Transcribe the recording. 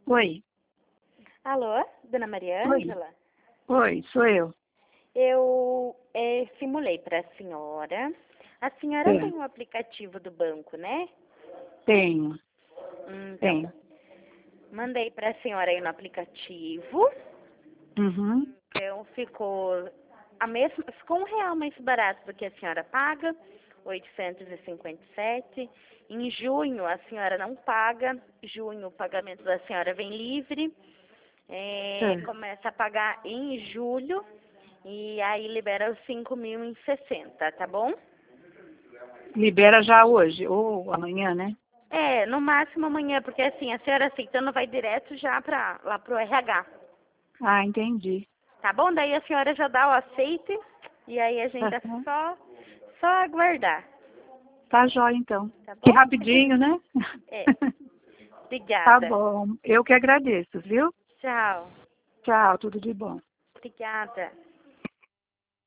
Oi, Alô, dona Maria oi, Ângela? oi, sou eu. Eu simulei para a senhora. A senhora É, tem um aplicativo do banco, né? tenho, Então, tenho. mandei para a senhora aí no aplicativo. Uhum, Então, ficou R$ 1 mais barato do que a senhora paga, 857. Em junho, a senhora não paga. Junho, o pagamento da senhora vem livre. é. Começa a pagar em julho. E aí libera os 5.060, tá bom? Libera já hoje, ou amanhã, né? No máximo amanhã, porque assim, a senhora aceitando vai direto já lá pro RH. Ah, entendi. Tá bom? Daí a senhora já dá o aceite e aí a gente é Aham. só aguardar, Tá jóia, então. tá Que bom? rapidinho, né? É, Tá obrigada. bom, eu que agradeço, viu? Tchau. Tchau, tudo de bom. Obrigada.